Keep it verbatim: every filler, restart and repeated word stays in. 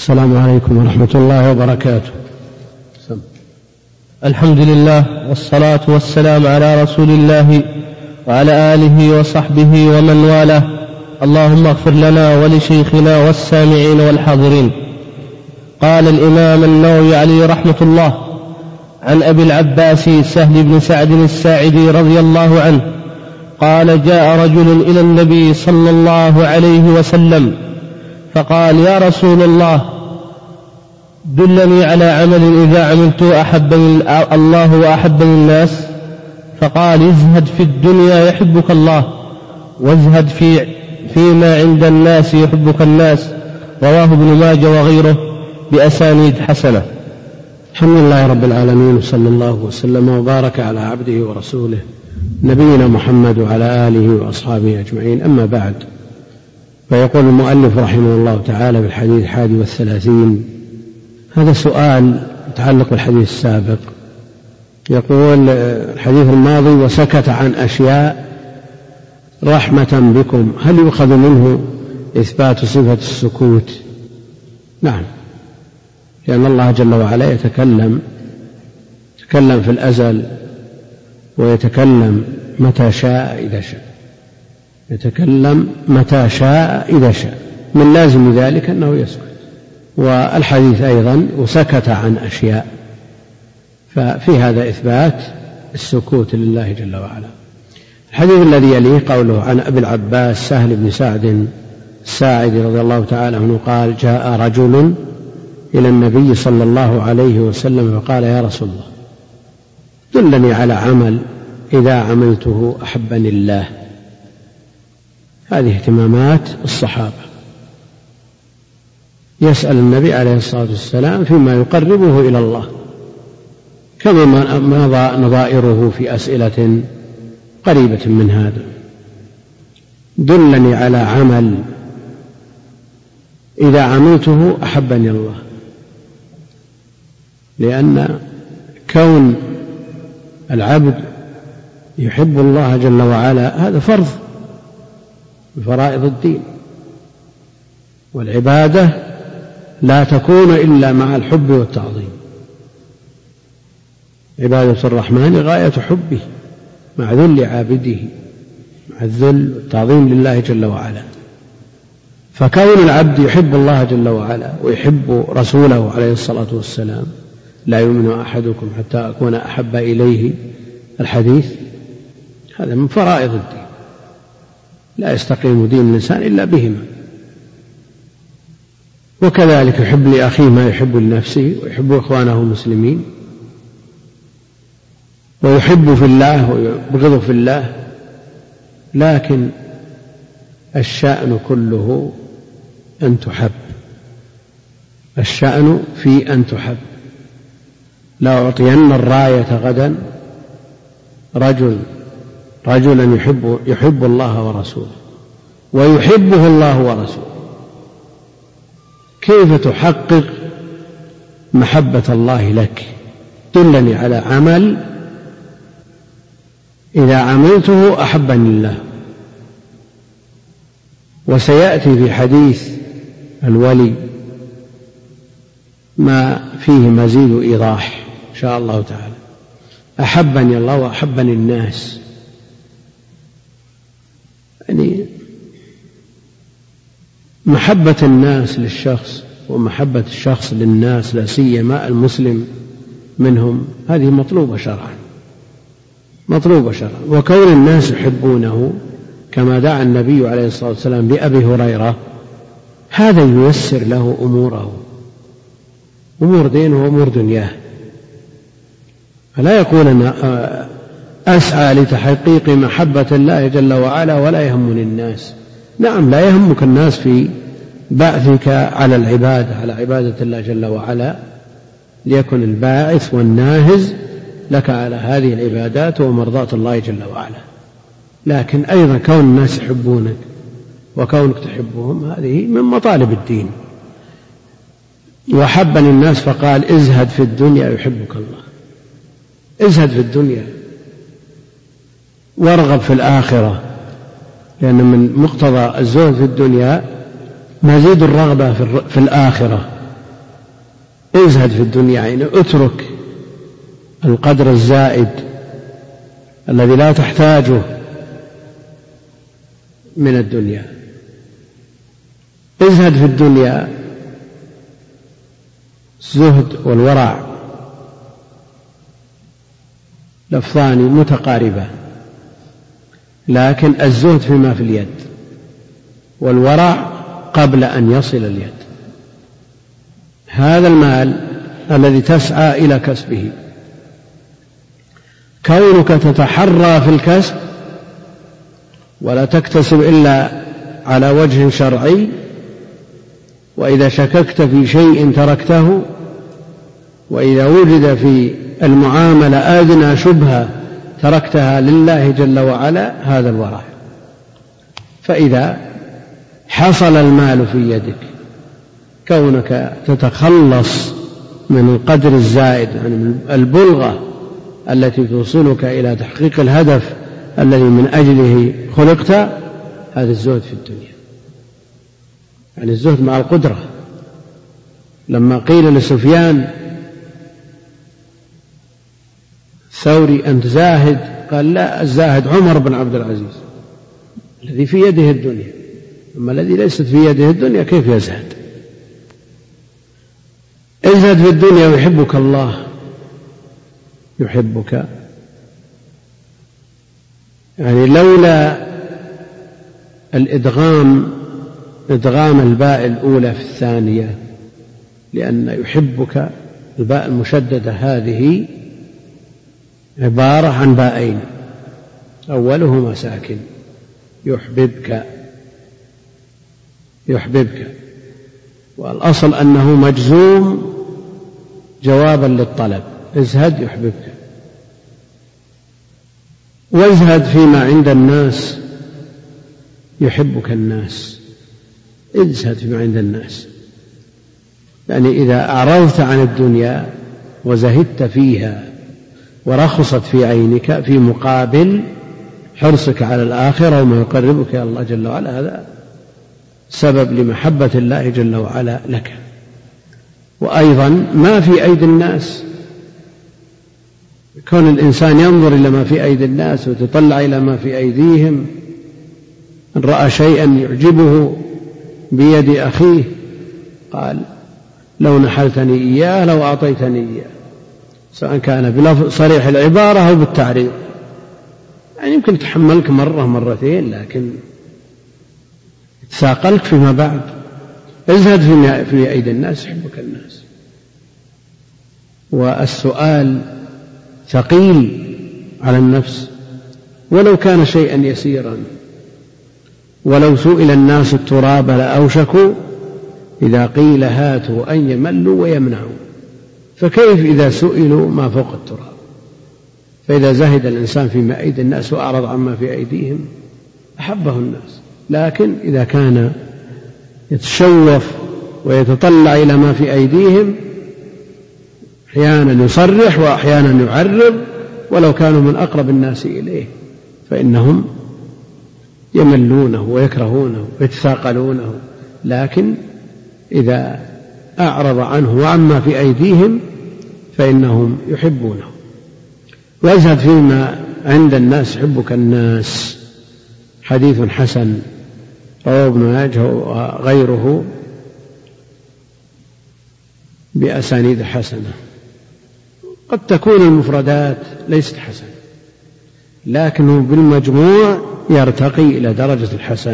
السلام عليكم ورحمة الله وبركاته. الحمد لله والصلاة والسلام على رسول الله وعلى آله وصحبه ومن والاه. اللهم اغفر لنا ولشيخنا والسامعين والحاضرين. قال الإمام النووي عليه رحمة الله عن أبي العباس سهل بن سعد الساعدي رضي الله عنه قال: جاء رجل إلى النبي صلى الله عليه وسلم فقال: يا رسول الله، دلني على عمل إذا عملته أحبني الله وأحبني الناس. فقال: ازهد في الدنيا يحبك الله، وازهد في فيما عند الناس يحبك الناس. رواه ابن ماجه وغيره بأسانيد حسنة. الحمد لله رب العالمين، وصلى الله وسلم وبارك على عبده ورسوله نبينا محمد وعلى آله وأصحابه أجمعين. أما بعد، فيقول المؤلف رحمه الله تعالى في الحديث الحادي والثلاثين، هذا سؤال يتعلق بالحديث السابق. يقول الحديث الماضي: وسكت عن أشياء رحمة بكم، هل يؤخذ منه إثبات صفة السكوت؟ نعم، لأن الله جل وعلا يتكلم يتكلم في الأزل، ويتكلم متى شاء إذا شاء يتكلم متى شاء إذا شاء من لازم ذلك أنه يسكت. والحديث أيضا: وسكت عن أشياء، ففي هذا إثبات السكوت لله جل وعلا. الحديث الذي يليه قوله عن أبي العباس سهل بن سعد الساعدي رضي الله تعالى عنه قال: جاء رجل إلى النبي صلى الله عليه وسلم فقال: يا رسول الله، دلني على عمل إذا عملته أحبني الله. هذه اهتمامات الصحابة، يسأل النبي عليه الصلاة والسلام فيما يقربه إلى الله، كما مضى نظائره في أسئلة قريبة من هذا. دلني على عمل إذا عملته أحبني الله، لأن كون العبد يحب الله جل وعلا هذا فرض من فرائض الدين، والعبادة لا تكون إلا مع الحب والتعظيم. عبادة الرحمن غاية حبه مع ذل عابده، مع الذل والتعظيم لله جل وعلا. فكون العبد يحب الله جل وعلا ويحب رسوله عليه الصلاة والسلام: لا يؤمن أحدكم حتى أكون أحب إليه، الحديث هذا من فرائض الدين، لا يستقيم دين الإنسان إلا بهما. وكذلك يحب لأخيه ما يحب لنفسه، ويحب إخوانه المسلمين، ويحب في الله ويبغض في الله. لكن الشأن كله أن تحب، الشأن في أن تحب. لا أعطين الراية غدا رجل رجلا يحب, يحب الله ورسوله ويحبه الله ورسوله. كيف تحقق محبة الله لك؟ دلني على عمل إذا عملته أحبني الله. وسيأتي في حديث الولي ما فيه مزيد إيضاح إن شاء الله تعالى. أحبني الله وأحبني الناس، يعني محبة الناس للشخص ومحبة الشخص للناس، لا سيما المسلم منهم، هذه مطلوبة شرعا، مطلوبة شرعا. وكون الناس يحبونه كما دعا النبي عليه الصلاة والسلام لأبي هريرة، هذا ييسر له أموره، أمور دينه وأمور دنياه. فلا يكون أنا أسعى لتحقيق محبة الله جل وعلا ولا يهمني الناس. نعم، لا يهمك الناس في بعثك على العبادة، على عبادة الله جل وعلا، ليكن الباعث والناهز لك على هذه العبادات ومرضاة الله جل وعلا. لكن أيضا كون الناس يحبونك وكونك تحبهم، هذه من مطالب الدين. وحبني الناس فقال: ازهد في الدنيا يحبك الله. ازهد في الدنيا وارغب في الآخرة، لأن من مقتضى الزهد في الدنيا مزيد الرغبة في الآخرة. ازهد في الدنيا، يعني اترك القدر الزائد الذي لا تحتاجه من الدنيا. ازهد في الدنيا. الزهد والورع لفظان متقاربان، لكن الزهد فيما في اليد، والورع قبل أن يصل اليد. هذا المال الذي تسعى إلى كسبه، كونك تتحرى في الكسب ولا تكتسب إلا على وجه شرعي، وإذا شككت في شيء تركته، وإذا وجد في المعاملة أدنى شبهة تركتها لله جل وعلا، هذا الورع. فإذا حصل المال في يدك، كونك تتخلص من القدر الزائد، يعني من البلغة التي توصلك إلى تحقيق الهدف الذي من أجله خلقت، هذا الزهد في الدنيا، يعني الزهد مع القدرة. لما قيل لسفيان الثوري أنت زاهد، قال لا، الزاهد عمر بن عبد العزيز الذي في يده الدنيا، أما الذي ليست في يده الدنيا كيف يزهد؟ ازهد في الدنيا ويحبك الله، يحبك. يعني لولا الإدغام، إدغام الباء الأولى في الثانية، لأن يحبك الباء المشددة هذه عبارة عن باءين، أولهما ساكن، يحببك، يحببك، والأصل أنه مجزوم جوابا للطلب، ازهد يحببك. وازهد فيما عند الناس يحبك الناس، ازهد فيما عند الناس. يعني إذا أعرضت عن الدنيا وزهدت فيها ورخصت في عينك في مقابل حرصك على الآخرة وما يقربك إلى الله جل وعلا، هذا سبب لمحبة الله جل وعلا لك. وأيضا ما في أيدي الناس، كون الإنسان ينظر إلى ما في أيدي الناس ويتطلع إلى ما في أيديهم، إن رأى شيئا يعجبه بيد أخيه قال لو نحلتني إياه لو أعطيتني إياه، سواء كان بلفظ صريح العبارة أو بالتعريض. يعني يمكن تحملك مرة مرتين، لكن تثاقلك فيما بعد. ازهد في أيدي الناس يحبك الناس. والسؤال ثقيل على النفس ولو كان شيئا يسيرا، ولو سئل الناس التراب لأوشكوا إذا قيل هاتوا أن يملوا ويمنعوا، فكيف إذا سئلوا ما فوق التراب؟ فإذا زهد الإنسان فيما أيدي الناس وأعرض عما في أيديهم أحبه الناس. لكن إذا كان يتشوف ويتطلع إلى ما في أيديهم، أحيانا يصرح وأحيانا يعرض، ولو كانوا من أقرب الناس إليه فإنهم يملونه ويكرهونه ويتثاقلونه. لكن إذا أعرض عنه وعما في أيديهم فإنهم يحبونه. وازهد فيما عند الناس يحبك الناس. حديث حسن رواه ابن ماجه وغيره بأسانيد حسنة. قد تكون المفردات ليست حسنة، لكنه بالمجموع يرتقي إلى درجة الحسن.